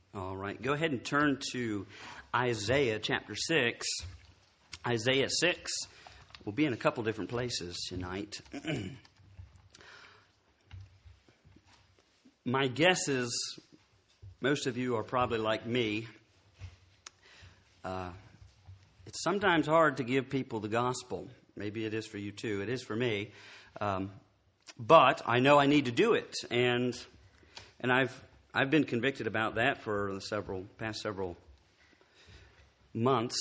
All right, go ahead and turn to Isaiah chapter 6. Isaiah 6. We'll be in a couple different places tonight. My guess is most of you are probably like me. It's sometimes hard to give people the gospel. Maybe it is for you too. It is for me. But I know I need to do it. And I've been convicted about that for the past several months.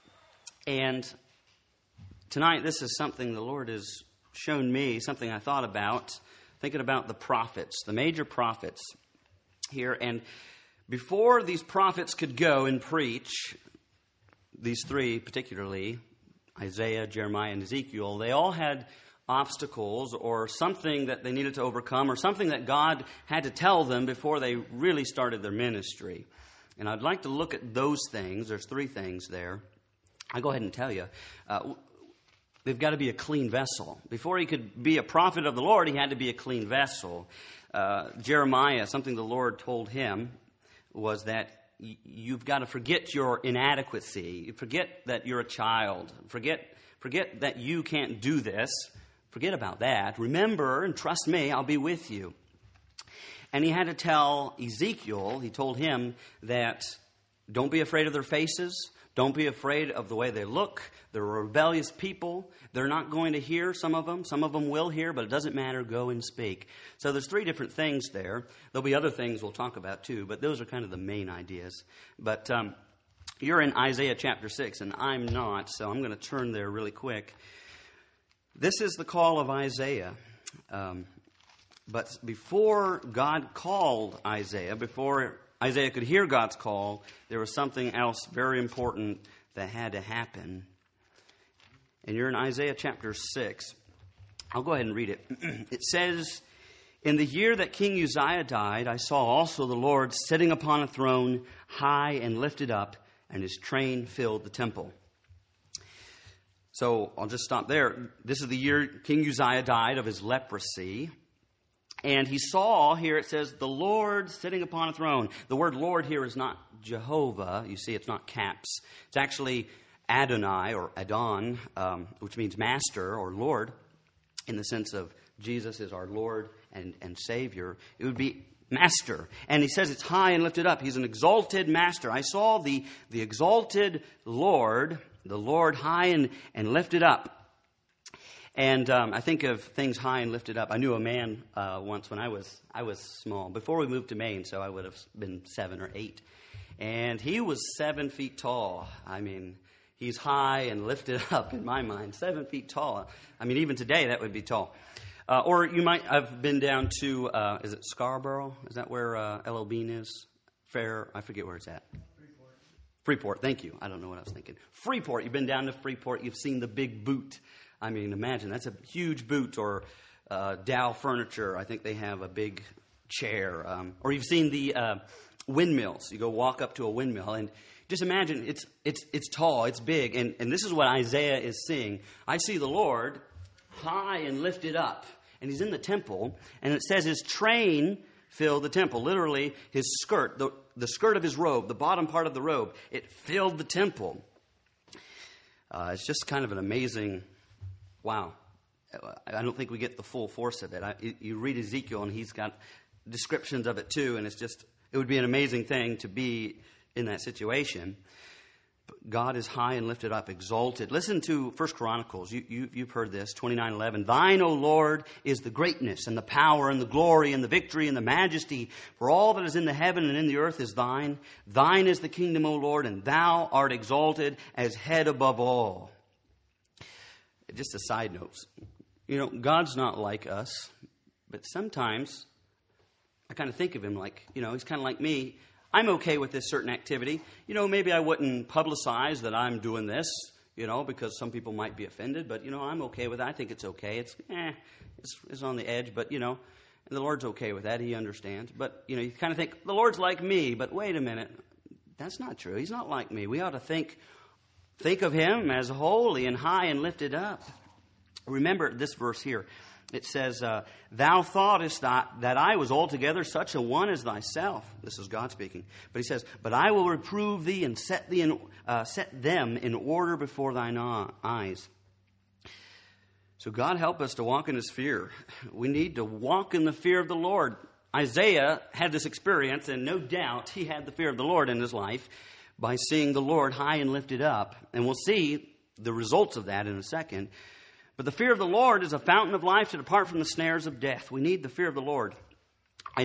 And tonight, this is something the Lord has shown me, something I thought about, thinking about the prophets, the major prophets here. And before these prophets could go and preach, these three particularly, Isaiah, Jeremiah, and Ezekiel, they all had obstacles or something that they needed to overcome or something that God had to tell them before they really started their ministry. And I'd like to look at those things. There's three things there. I'll go ahead and tell you. They've got to be a clean vessel. Before he could be a prophet of the Lord, he had to be a clean vessel. Jeremiah, something the Lord told him was that you've got to forget your inadequacy. Forget that you're a child. Forget that you can't do this. Forget about that. Remember and trust me, I'll be with you. And he had to tell Ezekiel, he told him that don't be afraid of their faces. Don't be afraid of the way they look. They're rebellious people. They're not going to hear, some of them. Some of them will hear, but it doesn't matter. Go and speak. So there's three different things there. There'll be other things we'll talk about too, but those are kind of the main ideas. But you're in Isaiah chapter 6, and I'm not, so I'm going to turn there really quick. This is the call of Isaiah. But before God called Isaiah, before Isaiah could hear God's call, there was something else very important that had to happen. And you're in Isaiah chapter 6. I'll go ahead and read it. It says, "In the year that King Uzziah died, I saw also the Lord sitting upon a throne, high and lifted up, and his train filled the temple." So I'll just stop there. This is the year King Uzziah died of his leprosy. And he saw, here it says, the Lord sitting upon a throne. The word Lord here is not Jehovah. You see, it's not caps. It's actually Adonai or Adon, which means master or Lord, in the sense of Jesus is our Lord and Savior. It would be master. And he says it's high and lifted up. He's an exalted master. I saw the exalted Lord, the Lord high and lifted up. And I think of things high and lifted up. I knew a man once when I was small, before we moved to Maine, so I would have been 7 or 8. And he was 7 feet tall. I mean, he's high and lifted up in my mind, 7 feet tall. I mean, even today that would be tall. Or you might have been down to, is it Scarborough? Is that where L.L. Bean is? Fair, I forget where it's at. Freeport, thank you. I don't know what I was thinking. Freeport, you've been down to Freeport, you've seen the big boot. I mean, imagine, that's a huge boot. Or Dow Furniture, I think they have a big chair. Or you've seen the windmills. You go walk up to a windmill, and just imagine, it's tall, it's big. And this is what Isaiah is seeing. I see the Lord high and lifted up, and he's in the temple, and it says his train filled the temple. Literally, his skirt, the skirt of his robe, the bottom part of the robe, it filled the temple. It's just kind of an amazing... Wow. I don't think we get the full force of it. You read Ezekiel, and he's got descriptions of it too, and it would be an amazing thing to be in that situation. But God is high and lifted up, exalted. Listen to 1 Chronicles. You've heard this, 29:11. "Thine, O Lord, is the greatness and the power and the glory and the victory and the majesty. For all that is in the heaven and in the earth is thine. Thine is the kingdom, O Lord, and thou art exalted as head above all." Just a side note, God's not like us, but sometimes I kind of think of him like, he's kind of like me. I'm okay with this certain activity. Maybe I wouldn't publicize that I'm doing this, because some people might be offended, but, I'm okay with that. I think it's okay. It's on the edge, but, and the Lord's okay with that. He understands. But, you kind of think, the Lord's like me, but wait a minute. That's not true. He's not like me. We ought to think of him as holy and high and lifted up. Remember this verse here. It says, thou thoughtest that I was altogether such a one as thyself. This is God speaking. But he says, but I will reprove thee and set them in order before thine eyes. So God help us to walk in his fear. We need to walk in the fear of the Lord. Isaiah had this experience, and no doubt he had the fear of the Lord in his life by seeing the Lord high and lifted up. And we'll see the results of that in a second. But the fear of the Lord is a fountain of life to depart from the snares of death. We need the fear of the Lord. I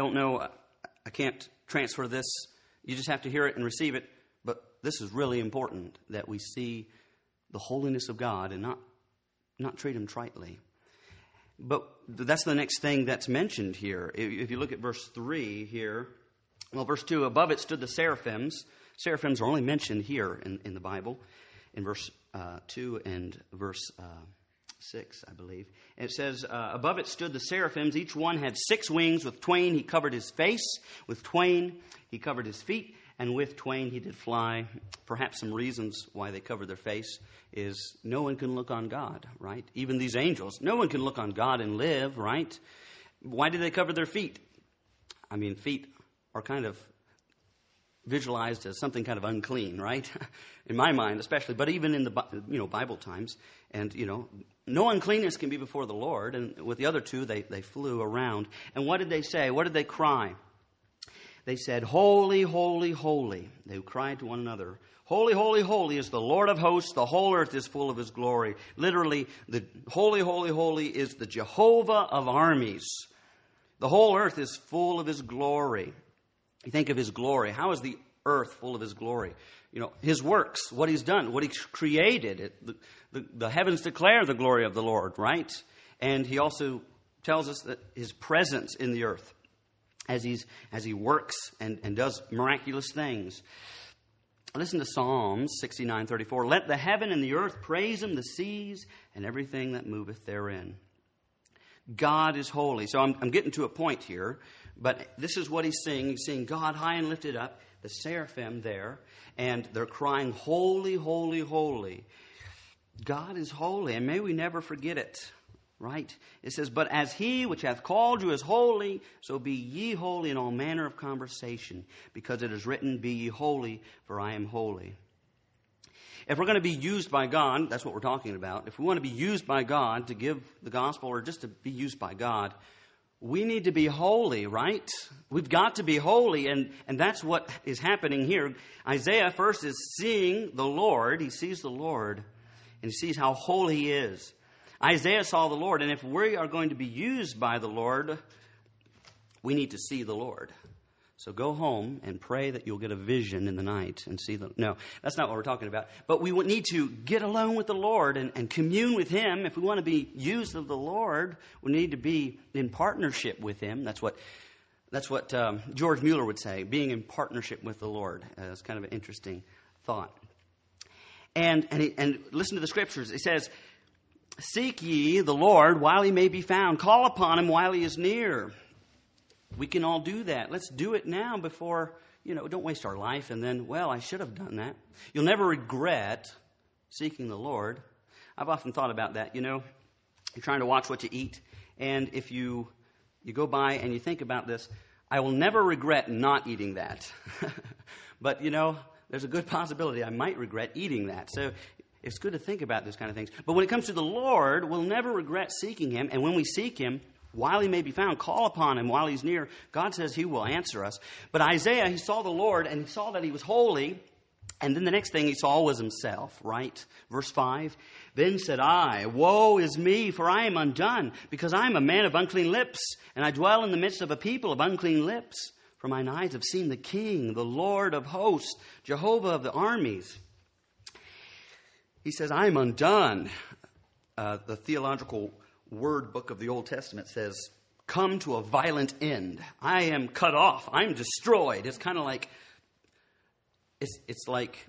can't transfer this. You just have to hear it and receive it. But this is really important, that we see the holiness of God and not treat him tritely. But that's the next thing that's mentioned here. If you look at verse 3 here, well, verse 2, above it stood the seraphims. Seraphims are only mentioned here in the Bible, in verse 2 and verse 6, I believe. And it says, above it stood the seraphims. Each one had 6 wings. With twain he covered his face. With twain he covered his feet. And with twain he did fly. Perhaps some reasons why they covered their face is no one can look on God, right? Even these angels. No one can look on God and live, right? Why did they cover their feet? I mean, feet are kind of visualized as something kind of unclean, right? In my mind, especially, but even in the Bible times, and no uncleanness can be before the Lord. And with the other 2, they flew around. And what did they say? What did they cry? They said, "Holy, holy, holy." They cried to one another. "Holy, holy, holy is the Lord of hosts. The whole earth is full of his glory." Literally, the holy, holy, holy is the Jehovah of armies. The whole earth is full of his glory. You think of his glory. How is the earth full of his glory? His works, what he's done, what he created. The heavens declare the glory of the Lord, right? And he also tells us that his presence in the earth as he works and does miraculous things. Listen to Psalms 69:34. Let the heaven and the earth praise him, the seas and everything that moveth therein. God is holy. So I'm getting to a point here, but this is what he's saying. He's saying God high and lifted up, the seraphim there, and they're crying, holy, holy, holy. God is holy, and may we never forget it, right? It says, but as he which hath called you is holy, so be ye holy in all manner of conversation, because it is written, be ye holy, for I am holy. If we're going to be used by God, that's what we're talking about. If we want to be used by God to give the gospel or just to be used by God, we need to be holy, right? We've got to be holy, and that's what is happening here. Isaiah first is seeing the Lord. He sees the Lord, and he sees how holy he is. Isaiah saw the Lord, and if we are going to be used by the Lord, we need to see the Lord. So go home and pray that you'll get a vision in the night and see the... No, that's not what we're talking about. But we need to get alone with the Lord and commune with him. If we want to be used of the Lord, we need to be in partnership with him. That's what George Mueller would say, being in partnership with the Lord. It's kind of an interesting thought. And listen to the scriptures. It says, seek ye the Lord while he may be found. Call upon him while he is near. We can all do that. Let's do it now before, don't waste our life and then, I should have done that. You'll never regret seeking the Lord. I've often thought about that. You're trying to watch what you eat. And if you go by and you think about this, I will never regret not eating that. But, there's a good possibility I might regret eating that. So it's good to think about those kind of things. But when it comes to the Lord, we'll never regret seeking him. And when we seek him, while he may be found, call upon him while he's near. God says he will answer us. But Isaiah, he saw the Lord and he saw that he was holy. And then the next thing he saw was himself, right? Verse 5, then said I, woe is me, for I am undone, because I am a man of unclean lips, and I dwell in the midst of a people of unclean lips. For mine eyes have seen the King, the Lord of hosts, Jehovah of the armies. He says, I am undone. The theological word book of the Old Testament says, come to a violent end. I am cut off. I'm destroyed. It's kind of like, it's like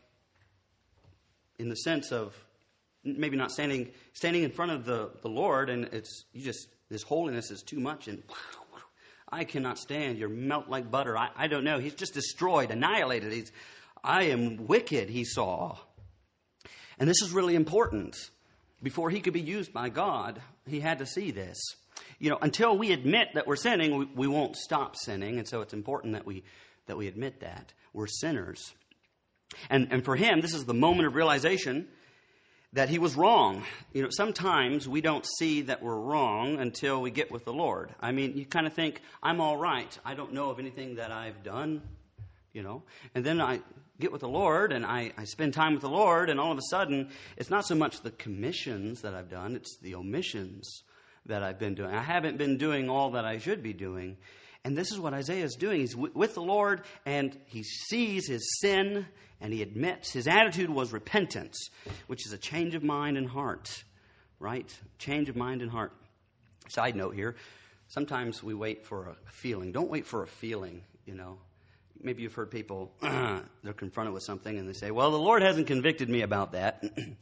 in the sense of maybe not standing in front of the Lord, and this holiness is too much, and I cannot stand. You melt like butter. I don't know. He's just destroyed, annihilated. I am wicked, he saw. And this is really important. Before he could be used by God, he had to see this. Until we admit that we're sinning, we won't stop sinning. And so it's important that we admit that we're sinners. And for him, this is the moment of realization that he was wrong. Sometimes we don't see that we're wrong until we get with the Lord. I mean, you kind of think, I'm all right. I don't know of anything that I've done, And then I get with the Lord and I spend time with the Lord, and all of a sudden, it's not so much the commissions that I've done, it's the omissions that I've been doing. I haven't been doing all that I should be doing. And this is what Isaiah is doing. He's with the Lord, and he sees his sin, and he admits. His attitude was repentance, which is a change of mind and heart, right? Change of mind and heart. Side note here, sometimes we wait for a feeling. Don't wait for a feeling, Maybe you've heard people, they're confronted with something, and they say, well, the Lord hasn't convicted me about that.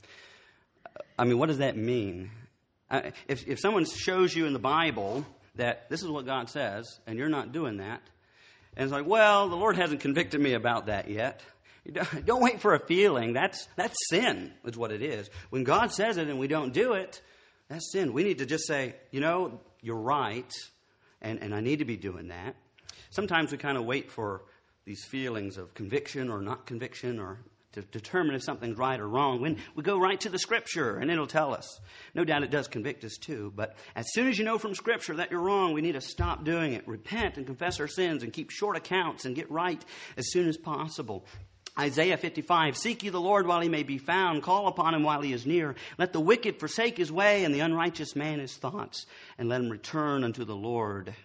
I mean, what does that mean? If someone shows you in the Bible that this is what God says, and you're not doing that, and it's like, well, the Lord hasn't convicted me about that yet. Don't wait for a feeling. That's sin, is what it is. When God says it and we don't do it, that's sin. We need to just say, you're right, and I need to be doing that. Sometimes we kind of wait for these feelings of conviction or not conviction, or to determine if something's right or wrong, when we go right to the Scripture, and it'll tell us. No doubt it does convict us too, but as soon as you know from Scripture that you're wrong, we need to stop doing it, repent and confess our sins, and keep short accounts and get right as soon as possible. Isaiah 55, seek ye the Lord while he may be found, call upon him while he is near. Let the wicked forsake his way, and the unrighteous man his thoughts, and let him return unto the Lord.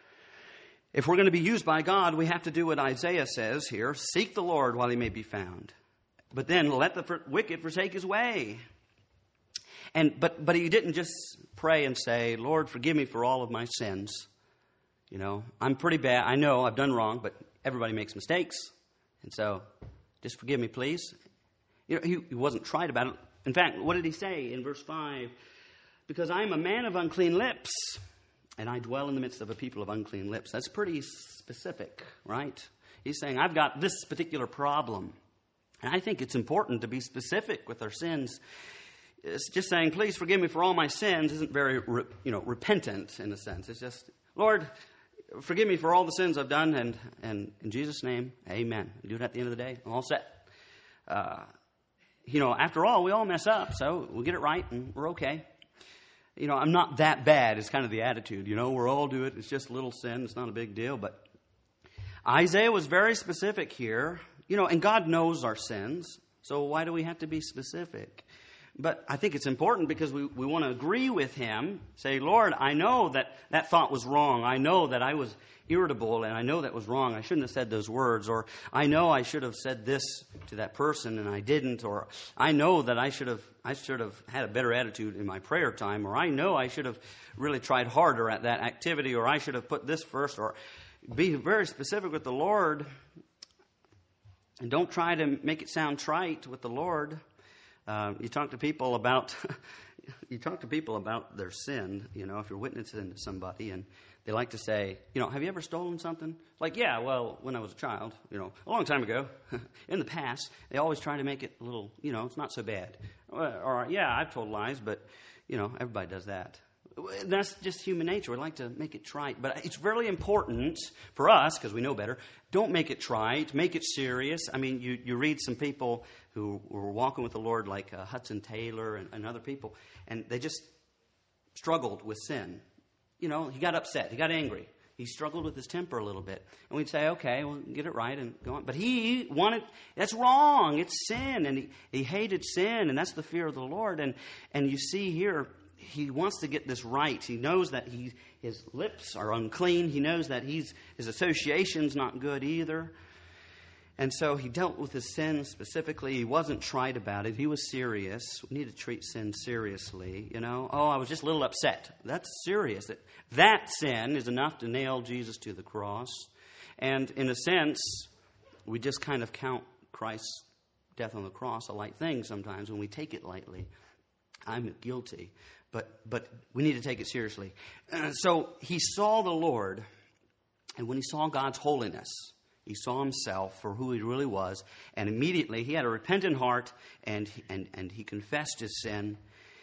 If we're going to be used by God, we have to do what Isaiah says here, seek the Lord while he may be found. But then let the wicked forsake his way. But he didn't just pray and say, Lord, forgive me for all of my sins. I'm pretty bad. I know I've done wrong, but everybody makes mistakes. And so just forgive me, please. He wasn't trite about it. In fact, what did he say in verse 5? Because I am a man of unclean lips, and I dwell in the midst of a people of unclean lips. That's pretty specific, right? He's saying, I've got this particular problem. And I think it's important to be specific with our sins. It's just saying, please forgive me for all my sins isn't very, repentant in a sense. It's just, Lord, forgive me for all the sins I've done, and in Jesus' name, amen. You do it at the end of the day, I'm all set. After all, we all mess up, so we'll get it right, and we're okay. I'm not that bad is kind of the attitude. We're all do it. It's just a little sin. It's not a big deal. But Isaiah was very specific here. And God knows our sins, so why do we have to be specific? But I think it's important because we want to agree with him, say, Lord, I know that thought was wrong. I know that I was irritable, and I know that was wrong. I shouldn't have said those words, or I know I should have said this to that person, and I didn't, or I know that I should have had a better attitude in my prayer time, or I know I should have really tried harder at that activity, or I should have put this first, or be very specific with the Lord. And don't try to make it sound trite with the Lord. You talk to people about their sin. If you're witnessing to somebody, and they like to say, have you ever stolen something? Like, yeah, well, when I was a child, a long time ago, in the past, they always try to make it a little, it's not so bad. Or yeah, I've told lies, but everybody does that. That's just human nature. We like to make it trite. But it's really important for us, because we know better, don't make it trite. Make it serious. I mean, you read some people who were walking with the Lord, like Hudson Taylor and other people, and they just struggled with sin. He got upset. He got angry. He struggled with his temper a little bit. And we'd say, okay, well, get it right and go on. But he wanted, that's wrong. It's sin. And he hated sin, and that's the fear of the Lord. And you see here, he wants to get this right. He knows that his lips are unclean. He knows that his association's not good either. And so he dealt with his sin specifically. He wasn't trite about it. He was serious. We need to treat sin seriously. Oh, I was just a little upset. That's serious. That sin is enough to nail Jesus to the cross. And in a sense, we just kind of count Christ's death on the cross a light thing sometimes when we take it lightly. I'm guilty. But we need to take it seriously. So he saw the Lord, and when he saw God's holiness, he saw himself for who he really was, and immediately he had a repentant heart, and he confessed his sin,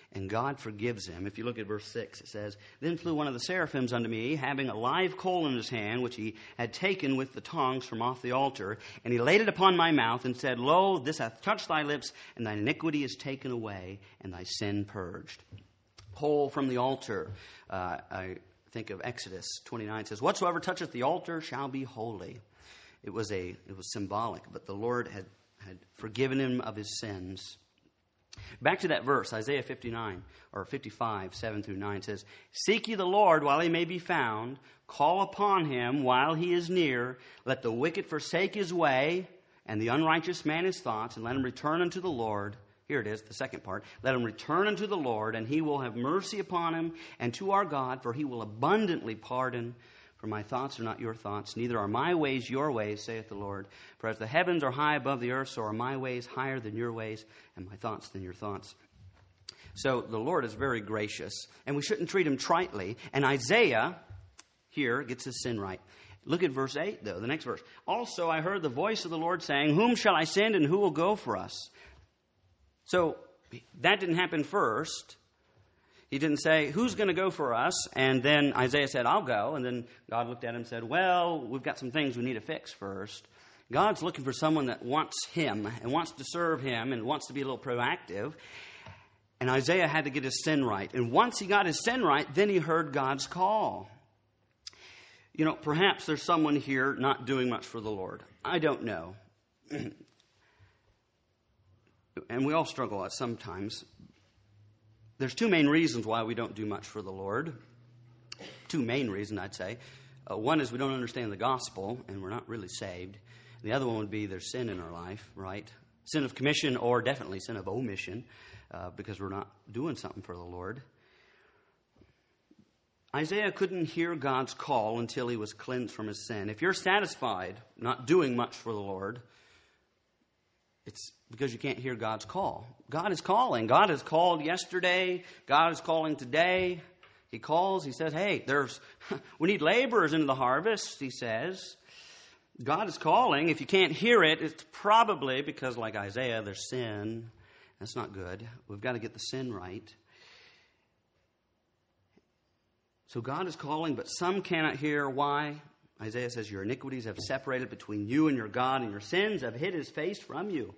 and God forgives him. If you look at verse 6, it says, "Then flew one of the seraphims unto me, having a live coal in his hand, which he had taken with the tongs from off the altar. And he laid it upon my mouth, and said, Lo, this hath touched thy lips, and thine iniquity is taken away, and thy sin purged." Coal from the altar. I think of Exodus 29. It says, "Whatsoever toucheth the altar shall be holy." It was symbolic, but the Lord had forgiven him of his sins. Back to that verse, Isaiah 59, or 55, 7 through 9 says, "Seek ye the Lord while he may be found. Call upon him while he is near. Let the wicked forsake his way, and the unrighteous man his thoughts, and let him return unto the Lord." Here it is, the second part. "Let him return unto the Lord, and he will have mercy upon him, and to our God, for he will abundantly pardon. For my thoughts are not your thoughts, neither are my ways your ways, saith the Lord. For as the heavens are high above the earth, so are my ways higher than your ways, and my thoughts than your thoughts." So the Lord is very gracious, and we shouldn't treat him tritely. And Isaiah here gets his sin right. Look at verse 8, though, the next verse. "Also I heard the voice of the Lord saying, Whom shall I send, and who will go for us?" So that didn't happen first. He didn't say, "Who's going to go for us?" And then Isaiah said, "I'll go." And then God looked at him and said, "Well, we've got some things we need to fix first." God's looking for someone that wants him and wants to serve him and wants to be a little proactive. And Isaiah had to get his sin right. And once he got his sin right, then he heard God's call. You know, perhaps there's someone here not doing much for the Lord. I don't know. And we all struggle at sometimes. There's two main reasons why we don't do much for the Lord. Two main reasons, I'd say. One is we don't understand the gospel, and we're not really saved. The other one would be there's sin in our life, right? Sin of commission, or definitely sin of omission, because we're not doing something for the Lord. Isaiah couldn't hear God's call until he was cleansed from his sin. If you're satisfied not doing much for the Lord, it's because you can't hear God's call. God is calling. God has called yesterday. God is calling today. He calls. He says, "Hey, we need laborers into the harvest," he says. God is calling. If you can't hear it, it's probably because, like Isaiah, there's sin. That's not good. We've got to get the sin right. So God is calling, but some cannot hear. Why? Isaiah says, "Your iniquities have separated between you and your God, and your sins have hid his face from you."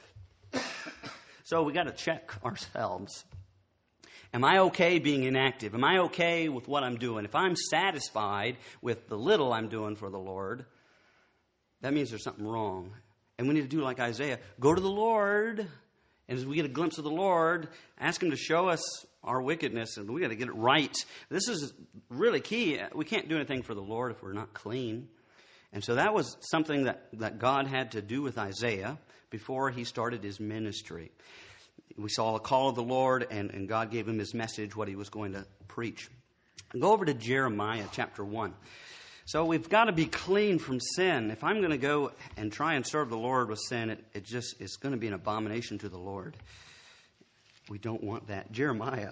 So we got to check ourselves. Am I okay being inactive? Am I okay with what I'm doing? If I'm satisfied with the little I'm doing for the Lord, that means there's something wrong. And we need to do like Isaiah. Go to the Lord. And as we get a glimpse of the Lord, ask him to show us our wickedness, and we got to get it right. This is really key. We can't do anything for the Lord if we're not clean. And so that was something that God had to do with Isaiah before he started his ministry. We saw the call of the Lord, and God gave him his message, what he was going to preach. Go over to Jeremiah chapter 1. So we've got to be clean from sin. If I'm going to go and try and serve the Lord with sin, it's going to be an abomination to the Lord. We don't want that. Jeremiah.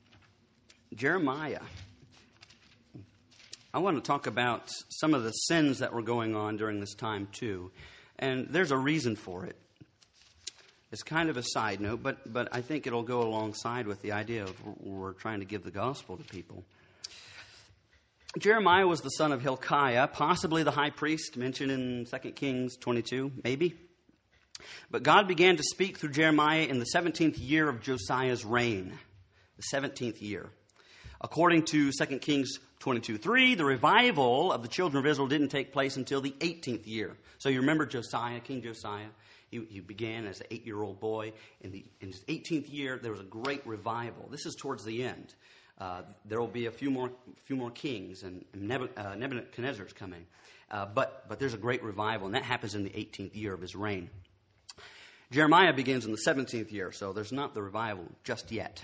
I want to talk about some of the sins that were going on during this time too. And there's a reason for it. It's kind of a side note, but I think it'll go alongside with the idea of we're trying to give the gospel to people. Jeremiah was the son of Hilkiah, possibly the high priest mentioned in 2 Kings 22, maybe. But God began to speak through Jeremiah in the 17th year of Josiah's reign. The 17th year. According to 2 Kings 22:3, the revival of the children of Israel didn't take place until the 18th year. So you remember Josiah, King Josiah. He began as an 8-year-old boy. In his 18th year, there was a great revival. This is towards the end. There will be a few more kings, and Nebuchadnezzar's coming. But there's a great revival, and that happens in the 18th year of his reign. Jeremiah begins in the 17th year, so there's not the revival just yet.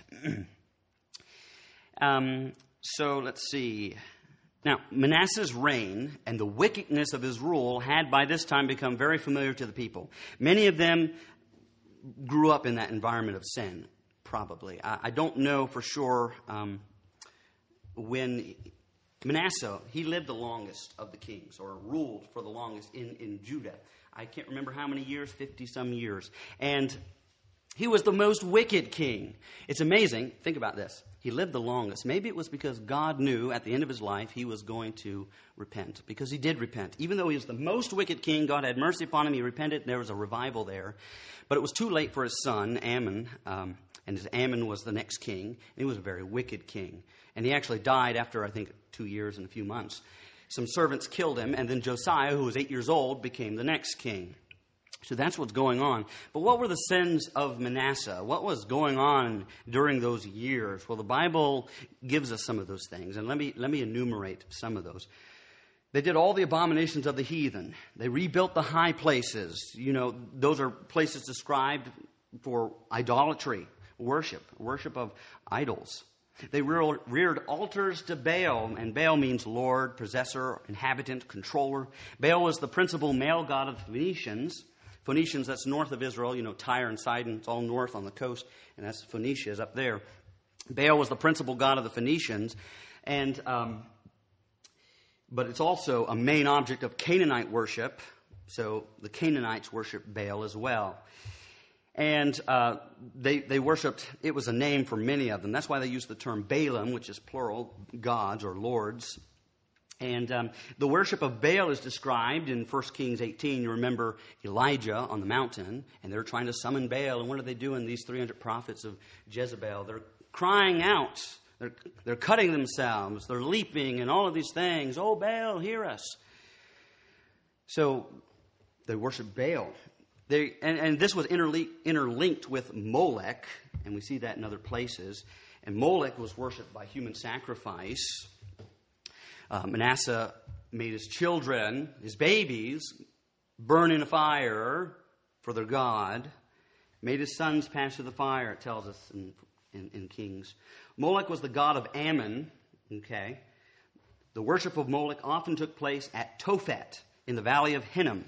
So let's see. Now, Manasseh's reign and the wickedness of his rule had by this time become very familiar to the people. Many of them grew up in that environment of sin, probably. I don't know for sure when Manasseh, he lived the longest of the kings, or ruled for the longest in Judah. I can't remember how many years, 50-some years. And He was the most wicked king. It's amazing. Think about this. He lived the longest. Maybe it was because God knew at the end of his life he was going to repent, because he did repent. Even though he was the most wicked king, God had mercy upon him. He repented, and there was a revival there. But it was too late for his son, Ammon, and Ammon was the next king. And he was a very wicked king. And he actually died after, I think, 2 years and a few months. Some servants killed him, and then Josiah, who was 8 years old, became the next king. So that's what's going on. But what were the sins of Manasseh? What was going on during those years? Well, the Bible gives us some of those things, and let me enumerate some of those. They did all the abominations of the heathen. They rebuilt the high places. You know, those are places described for idolatry, worship of idols. They reared altars to Baal, and Baal means Lord, possessor, inhabitant, controller. Baal was the principal male god of the Phoenicians. Phoenicians, that's north of Israel, you know, Tyre and Sidon, it's all north on the coast, and that's Phoenicia is up there. Baal was the principal god of the Phoenicians, and but it's also a main object of Canaanite worship, so the Canaanites worship Baal as well. And they worshipped, it was a name for many of them. That's why they used the term Baalim, which is plural, gods or lords. And the worship of Baal is described in 1 Kings 18. You remember Elijah on the mountain, and they're trying to summon Baal. And what are they doing, these 300 prophets of Jezebel? They're crying out. They're cutting themselves. They're leaping and all of these things. Oh, Baal, hear us. So they worship Baal. And this was interlinked with Molech, and we see that in other places. And Molech was worshipped by human sacrifice. Manasseh made his children, his babies, burn in a fire for their god. Made his sons pass through the fire, it tells us in Kings. Molech was the god of Ammon. Okay. The worship of Molech often took place at Tophet in the valley of Hinnom.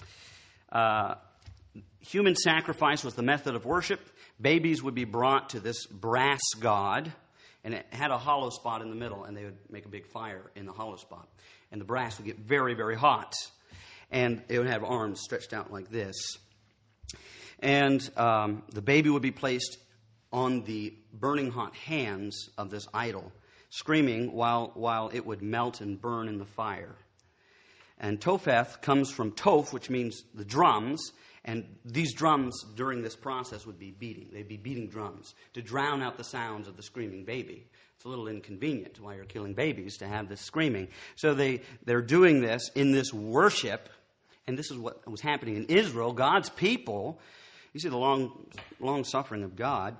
Human sacrifice was the method of worship. Babies would be brought to this brass god, and it had a hollow spot in the middle, and they would make a big fire in the hollow spot. And the brass would get very, very hot, and it would have arms stretched out like this. And the baby would be placed on the burning hot hands of this idol, screaming while it would melt and burn in the fire. And Topheth comes from Toph, which means the drums. And these drums during this process would be beating. They'd be beating drums to drown out the sounds of the screaming baby. It's a little inconvenient while you're killing babies to have this screaming. So they're doing this in this worship. And this is what was happening in Israel. God's people, you see the long suffering of God.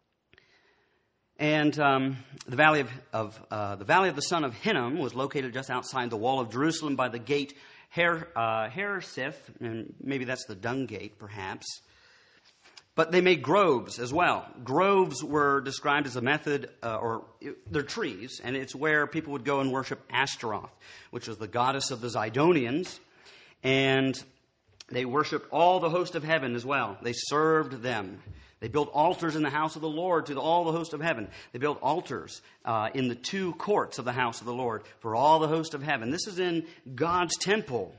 And the valley of the son of Hinnom was located just outside the wall of Jerusalem by the gate Haresith, and maybe that's the dung gate, perhaps. But they made groves as well. Groves were described as a method, they're trees, and it's where people would go and worship Ashtaroth, which was the goddess of the Zidonians, and they worshipped all the host of heaven as well. They served them. They built altars in the house of the Lord to all the host of heaven. They built altars in the 2 courts of the house of the Lord for all the host of heaven. This is in God's temple.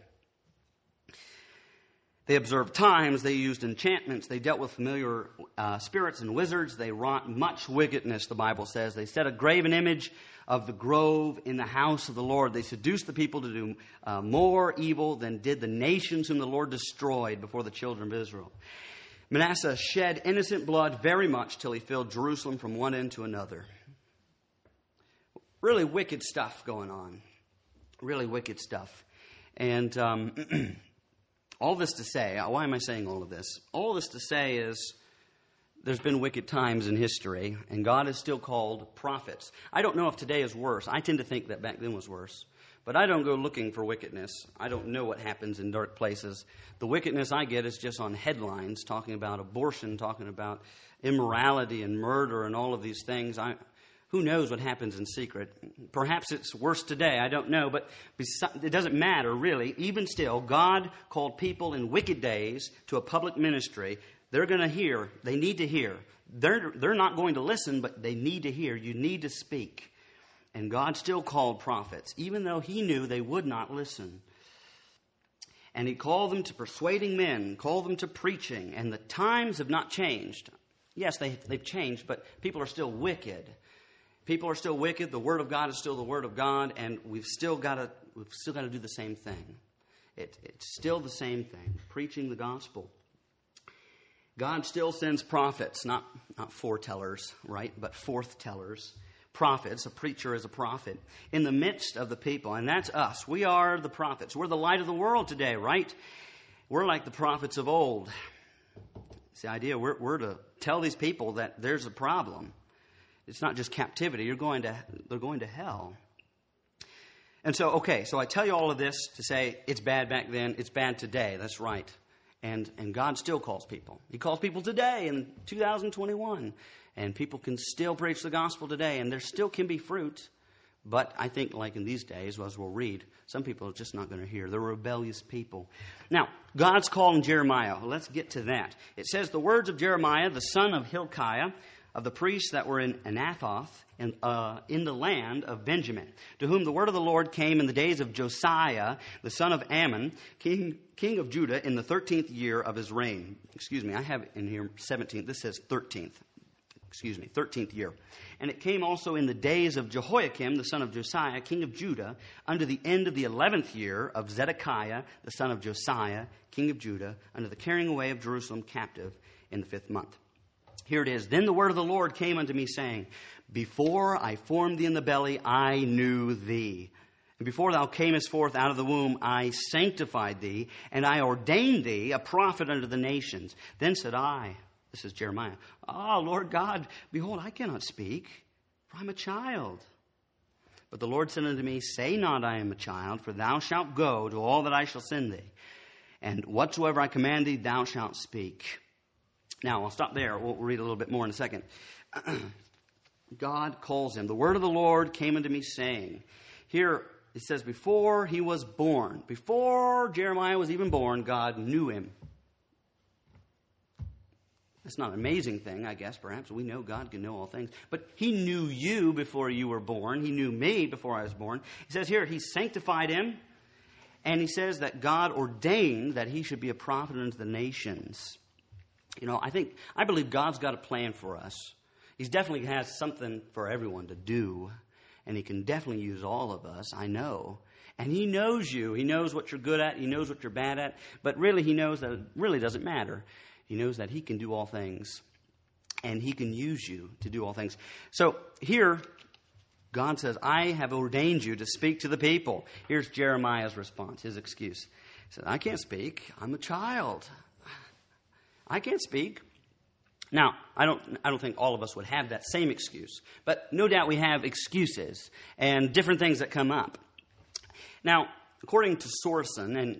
They observed times. They used enchantments. They dealt with familiar spirits and wizards. They wrought much wickedness, the Bible says. They set a graven image of the grove in the house of the Lord. They seduced the people to do more evil than did the nations whom the Lord destroyed before the children of Israel. Manasseh shed innocent blood very much till he filled Jerusalem from one end to another. Really wicked stuff going on. Really wicked stuff. And all this to say, why am I saying all of this? All this to say is there's been wicked times in history, and God has still called prophets. I don't know if today is worse. I tend to think that back then was worse. But I don't go looking for wickedness. I don't know what happens in dark places. The wickedness I get is just on headlines, talking about abortion, talking about immorality and murder and all of these things. Who knows what happens in secret? Perhaps it's worse today. I don't know. But it doesn't matter, really. Even still, God called people in wicked days to a public ministry. They're going to hear. They need to hear. They're not going to listen, but they need to hear. You need to speak. And God still called prophets, even though he knew they would not listen. And he called them to persuading men, called them to preaching, and the times have not changed. Yes, they've changed, but people are still wicked. People are still wicked. The Word of God is still the Word of God, and we've still got to do the same thing. It's still the same thing, preaching the gospel. God still sends prophets, not foretellers, right, but forthtellers. Prophets, a preacher is a prophet, in the midst of the people, and that's us. We are the prophets. We're the light of the world today, right? We're like the prophets of old. It's the idea. We're to tell these people that there's a problem. It's not just captivity. They're going to hell. And so I tell you all of this to say it's bad back then, it's bad today. That's right. And God still calls people. He calls people today in 2021. And people can still preach the gospel today, and there still can be fruit. But I think, like in these days, as we'll read, some people are just not going to hear. They're rebellious people. Now, God's calling Jeremiah. Well, let's get to that. It says, the words of Jeremiah, the son of Hilkiah, of the priests that were in Anathoth, in the land of Benjamin, to whom the word of the Lord came in the days of Josiah, the son of Ammon, king of Judah, in the 13th year of his reign. Excuse me, I have in here 17th. This says 13th. 13th year. And it came also in the days of Jehoiakim, the son of Josiah, king of Judah, unto the end of the 11th year of Zedekiah, the son of Josiah, king of Judah, unto the carrying away of Jerusalem captive in the 5th month. Here it is. Then the word of the Lord came unto me, saying, before I formed thee in the belly, I knew thee. And before thou camest forth out of the womb, I sanctified thee, and I ordained thee a prophet unto the nations. Then said I, this is Jeremiah, Lord God, behold, I cannot speak, for I am a child. But the Lord said unto me, say not I am a child, for thou shalt go to all that I shall send thee. And whatsoever I command thee, thou shalt speak. Now, I'll stop there. We'll read a little bit more in a second. God calls him. The word of the Lord came unto me, saying. Here it says, before he was born, before Jeremiah was even born, God knew him. That's not an amazing thing, I guess, perhaps. We know God can know all things. But he knew you before you were born. He knew me before I was born. He says here, he sanctified him. And he says that God ordained that he should be a prophet unto the nations. You know, I believe God's got a plan for us. He definitely has something for everyone to do. And he can definitely use all of us, I know. And he knows you. He knows what you're good at. He knows what you're bad at. But really, he knows that it really doesn't matter. He knows that he can do all things, and he can use you to do all things. So here, God says, I have ordained you to speak to the people. Here's Jeremiah's response, his excuse. He said, I can't speak. I'm a child. I can't speak. Now, I don't think all of us would have that same excuse, but no doubt we have excuses and different things that come up. Now, according to Sorensen,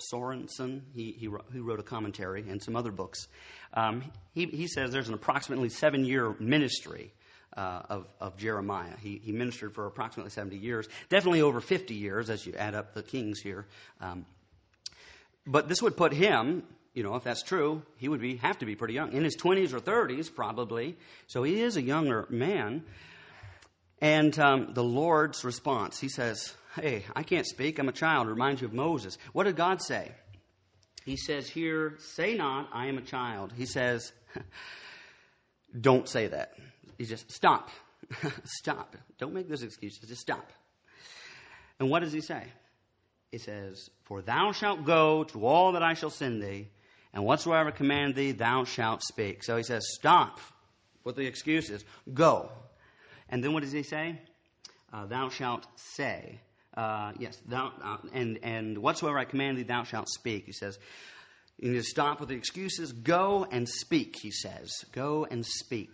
he wrote a commentary and some other books, he says there's an approximately 7-year ministry of Jeremiah. He ministered for approximately 70 years, definitely over 50 years as you add up the kings here. But this would put him, you know, if that's true, he would have to be pretty young, in his 20s or 30s probably. So he is a younger man. And the Lord's response, he says, hey, I can't speak. I'm a child. It reminds you of Moses. What did God say? He says here, say not, I am a child. He says, don't say that. He just, stop. Stop. Don't make those excuses. Just stop. And what does he say? He says, for thou shalt go to all that I shall send thee, and whatsoever command thee, thou shalt speak. So he says, stop with the excuses. Go. And then what does he say? Thou shalt say. Yes, thou and whatsoever I command thee, thou shalt speak. He says, you need to stop with the excuses. Go and speak, he says. Go and speak.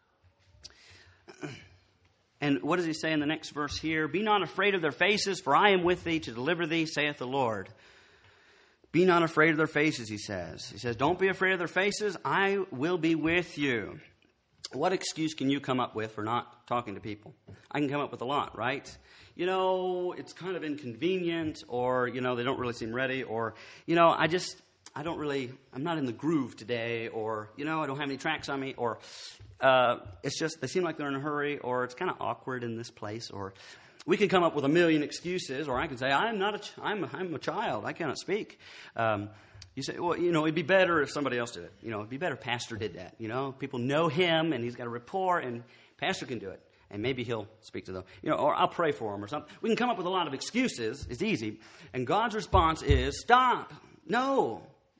And what does he say in the next verse here? Be not afraid of their faces, for I am with thee to deliver thee, saith the Lord. Be not afraid of their faces, he says. He says, don't be afraid of their faces. I will be with you. What excuse can you come up with for not talking to people? I can come up with a lot, right? You know, it's kind of inconvenient, or, you know, they don't really seem ready, or, you know, I'm not in the groove today, or, you know, I don't have any tracks on me, or it's just, they seem like they're in a hurry, or it's kind of awkward in this place, or We can come up with a million excuses, or I can say, I'm a child. I cannot speak. You say, well, it'd be better if somebody else did it. It'd be better if Pastor did that. People know him, and he's got a rapport, and Pastor can do it. And maybe he'll speak to them. Or I'll pray for him or something. We can come up with a lot of excuses. It's easy. And God's response is, stop. No.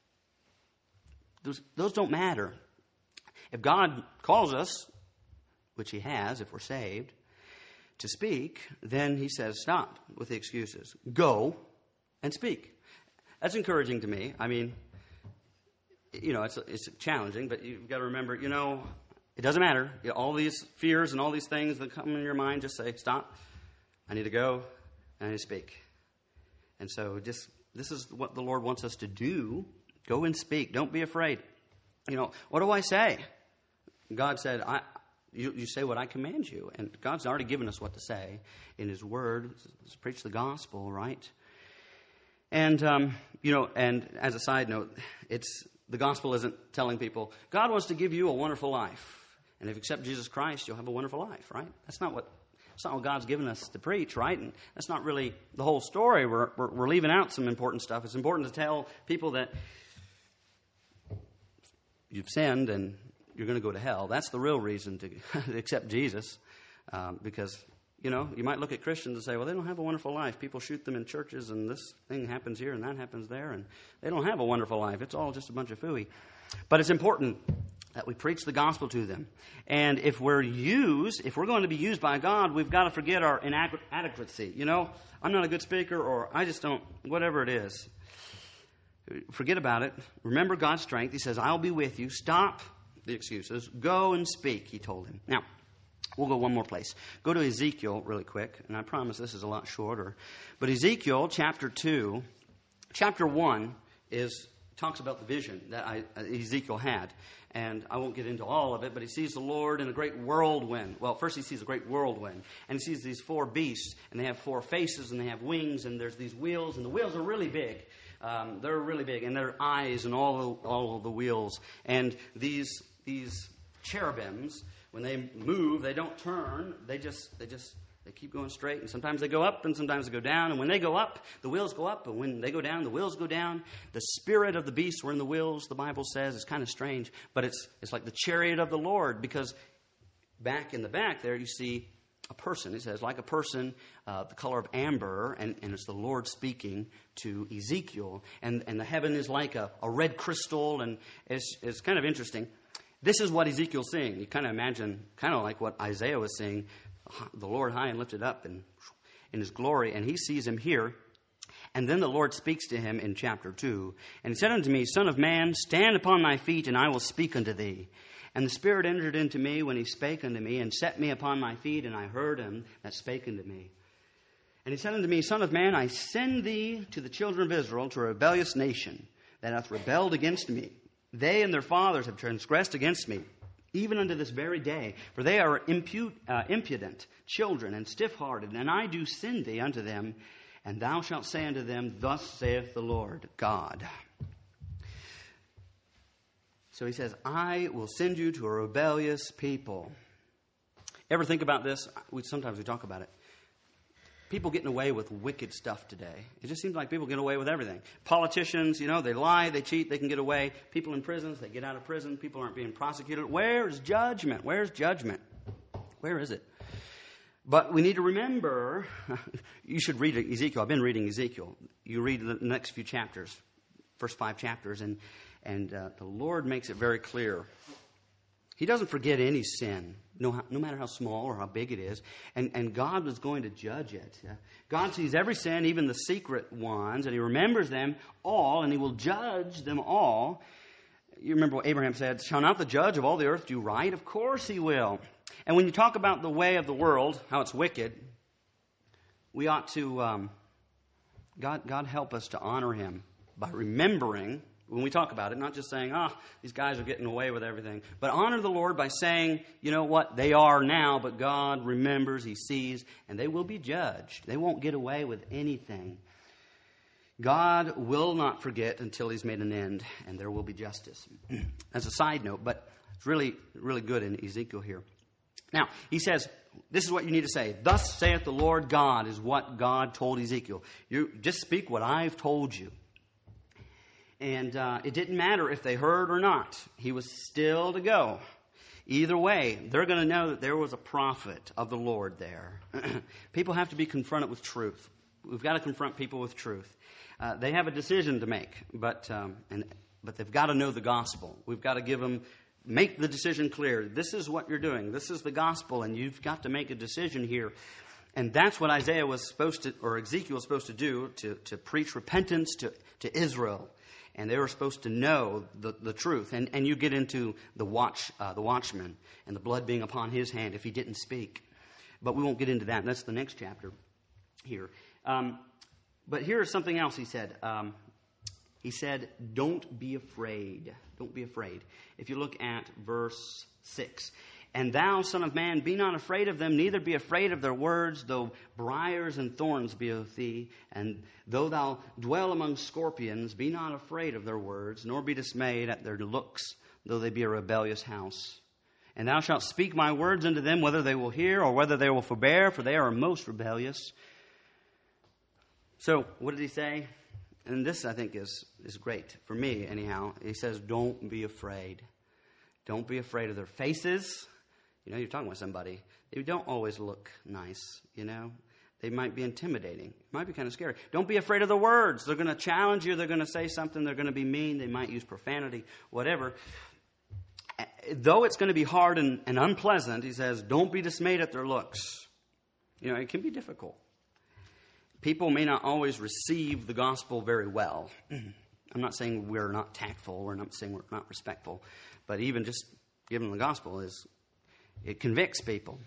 Those don't matter. If God calls us, which he has if we're saved, to speak, then he says, stop with the excuses. Go and speak. That's encouraging to me. I mean, it's challenging, but you've got to remember, it doesn't matter. All these fears and all these things that come in your mind, just say, stop. I need to go and I need to speak. And so this is what the Lord wants us to do. Go and speak. Don't be afraid. What do I say? God said, you say what I command you. And God's already given us what to say in his word. Let's preach the gospel, right? And, and as a side note, the gospel isn't telling people, God wants to give you a wonderful life. And if you accept Jesus Christ, you'll have a wonderful life, right? That's not what God's given us to preach, right? And that's not really the whole story. We're leaving out some important stuff. It's important to tell people that you've sinned and you're going to go to hell. That's the real reason to accept Jesus. Because, you might look at Christians and say, well, they don't have a wonderful life. People shoot them in churches and this thing happens here and that happens there. And they don't have a wonderful life. It's all just a bunch of phooey. But it's important that we preach the gospel to them. And if we're going to be used by God, we've got to forget our inadequacy. I'm not a good speaker, or I just don't, whatever it is. Forget about it. Remember God's strength. He says, I'll be with you. Stop the excuses. Go and speak, he told him. Now, we'll go one more place. Go to Ezekiel really quick, and I promise this is a lot shorter. But Ezekiel chapter 2, chapter 1 talks about the vision that Ezekiel had. And I won't get into all of it, but he sees the Lord in a great whirlwind. Well, first he sees a great whirlwind. And he sees these 4 beasts, and they have 4 faces, and they have wings, and there's these wheels, and the wheels are really big. They're really big, and there are eyes in all of the wheels. And these cherubims, when they move, they don't turn. They keep going straight, and sometimes they go up, and sometimes they go down. And when they go up, the wheels go up, and when they go down, the wheels go down. The spirit of the beast were in the wheels, the Bible says. It's kind of strange, but it's like the chariot of the Lord, because back in the back there, you see a person. It says, like a person, the color of amber, and it's the Lord speaking to Ezekiel. And the heaven is like a red crystal, and it's kind of interesting. This is what Ezekiel's seeing. You kind of imagine, kind of like what Isaiah was seeing, the Lord high and lifted up in his glory, and he sees him here. And then the Lord speaks to him in chapter 2. And he said unto me, Son of man, stand upon thy feet, and I will speak unto thee. And the Spirit entered into me when he spake unto me, and set me upon my feet, and I heard him that spake unto me. And he said unto me, Son of man, I send thee to the children of Israel, to a rebellious nation that hath rebelled against me. They and their fathers have transgressed against me, even unto this very day. For they are impudent children and stiff-hearted, and I do send thee unto them, and thou shalt say unto them, Thus saith the Lord God. So he says, I will send you to a rebellious people. Ever think about this? Sometimes we talk about it. People getting away with wicked stuff today. It just seems like people get away with everything. Politicians, they lie, they cheat, they can get away. People in prisons, they get out of prison. People aren't being prosecuted. Where's judgment? Where's judgment? Where is it? But we need to remember, you should read Ezekiel. I've been reading Ezekiel. You read the next few chapters, first 5 chapters, and the Lord makes it very clear. He doesn't forget any sin, no matter how small or how big it is. And God was going to judge it. God sees every sin, even the secret ones, and he remembers them all, and he will judge them all. You remember what Abraham said, shall not the judge of all the earth do right? Of course he will. And when you talk about the way of the world, how it's wicked, we ought to, God help us to honor him by remembering, when we talk about it, not just saying, these guys are getting away with everything, but honor the Lord by saying, you know what, they are now, but God remembers, he sees, and they will be judged. They won't get away with anything. God will not forget until he's made an end, and there will be justice. As a side note, but it's really, really good in Ezekiel here. Now, he says, this is what you need to say. Thus saith the Lord God is what God told Ezekiel. You just speak what I've told you. And it didn't matter if they heard or not. He was still to go. Either way, they're going to know that there was a prophet of the Lord there. People have to be confronted with truth. We've got to confront people with truth. They have a decision to make, but they've got to know the gospel. We've got to make the decision clear. This is what you're doing. This is the gospel, and you've got to make a decision here. And that's what Ezekiel was supposed to do, to preach repentance to Israel. And they were supposed to know the truth. And you get into the watchman and the blood being upon his hand if he didn't speak. But we won't get into that. That's the next chapter here. But here's something else he said. He said, don't be afraid. Don't be afraid. If you look at verse 6. And thou, son of man, be not afraid of them, neither be afraid of their words, though briars and thorns be with thee. And though thou dwell among scorpions, be not afraid of their words, nor be dismayed at their looks, though they be a rebellious house. And thou shalt speak my words unto them, whether they will hear or whether they will forbear, for they are most rebellious. So, what did he say? And this, I think, is great, for me anyhow. He says, don't be afraid. Don't be afraid of their faces. You know, you're talking with somebody. They don't always look nice, you know. They might be intimidating. It might be kind of scary. Don't be afraid of the words. They're going to challenge you. They're going to say something. They're going to be mean. They might use profanity, whatever. Though it's going to be hard and unpleasant, he says, don't be dismayed at their looks. You know, it can be difficult. People may not always receive the gospel very well. I'm not saying we're not tactful. We're not saying we're not respectful. But even just giving the gospel it convicts people.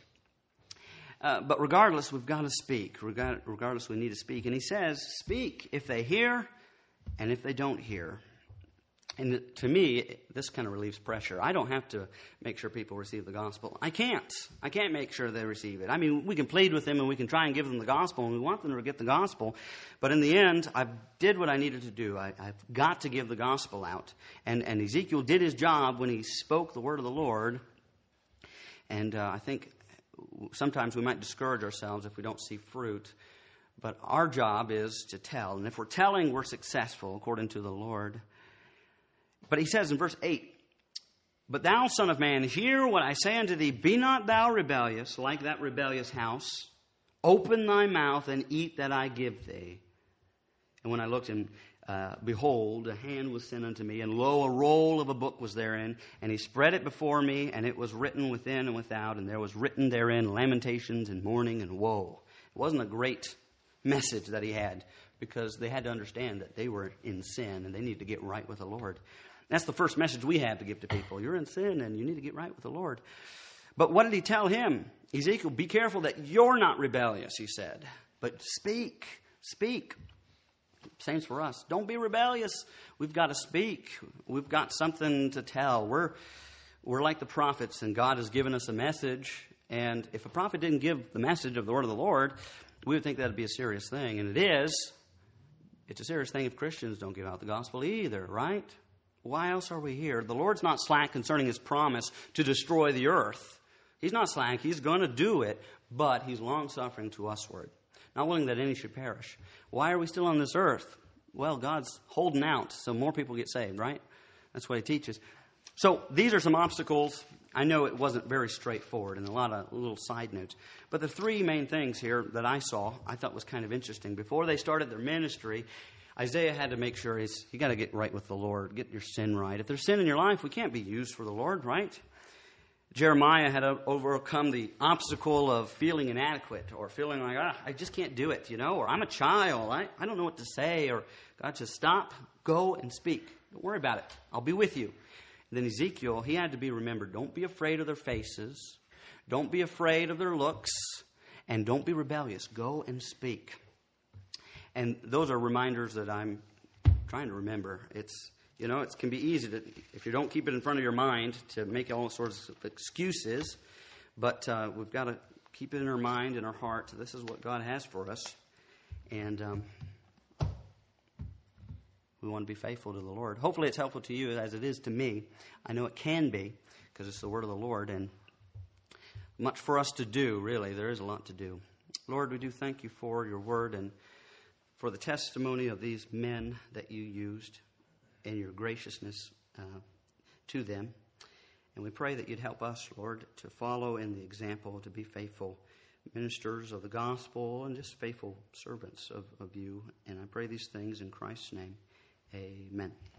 But regardless, we've got to speak. Regardless, we need to speak. And he says, speak if they hear and if they don't hear. And to me, this kind of relieves pressure. I don't have to make sure people receive the gospel. I can't make sure they receive it. I mean, we can plead with them and we can try and give them the gospel and we want them to get the gospel. But in the end, I did what I needed to do. I've got to give the gospel out. And Ezekiel did his job when he spoke the word of the Lord. And I think sometimes we might discourage ourselves if we don't see fruit. But our job is to tell. And if we're telling, we're successful according to the Lord. But he says in verse 8, but thou, son of man, hear what I say unto thee. Be not thou rebellious, like that rebellious house. Open thy mouth and eat that I give thee. And when I looked, and behold, a hand was sent unto me, and lo, a roll of a book was therein. And he spread it before me, and it was written within and without. And there was written therein lamentations and mourning and woe. It wasn't a great message that he had, because they had to understand that they were in sin, and they needed to get right with the Lord. That's the first message we have to give to people. You're in sin and you need to get right with the Lord. But what did he tell him? Ezekiel, be careful that you're not rebellious, he said. But speak. Same for us. Don't be rebellious. We've got to speak. We've got something to tell. We're like the prophets, and God has given us a message. And if a prophet didn't give the message of the word of the Lord, we would think that would be a serious thing. And it is. It's a serious thing if Christians don't give out the gospel either, right? Why else are we here? The Lord's not slack concerning his promise to destroy the earth. He's not slack. He's going to do it, but he's long-suffering to usward, not willing that any should perish. Why are we still on this earth? Well, God's holding out so more people get saved, right? That's what he teaches. So these are some obstacles. I know it wasn't very straightforward and a lot of little side notes. But the three main things here that I saw, I thought was kind of interesting. Before they started their ministry, Isaiah had to make sure you got to get right with the Lord, get your sin right. If there's sin in your life, we can't be used for the Lord, right? Jeremiah had to overcome the obstacle of feeling inadequate or feeling like, I just can't do it, or I'm a child. I don't know what to say. Or God says, stop, go and speak. Don't worry about it. I'll be with you. And then Ezekiel, he had to be remembered. Don't be afraid of their faces. Don't be afraid of their looks. And don't be rebellious. Go and speak. And those are reminders that I'm trying to remember. It can be easy to, if you don't keep it in front of your mind, to make all sorts of excuses. But we've got to keep it in our mind and our heart. This is what God has for us. And we want to be faithful to the Lord. Hopefully it's helpful to you as it is to me. I know it can be, because it's the word of the Lord. And much for us to do, really. There is a lot to do. Lord, we do thank you for your word and for the testimony of these men that you used and your graciousness to them. And we pray that you'd help us, Lord, to follow in the example, to be faithful ministers of the gospel and just faithful servants of you. And I pray these things in Christ's name. Amen.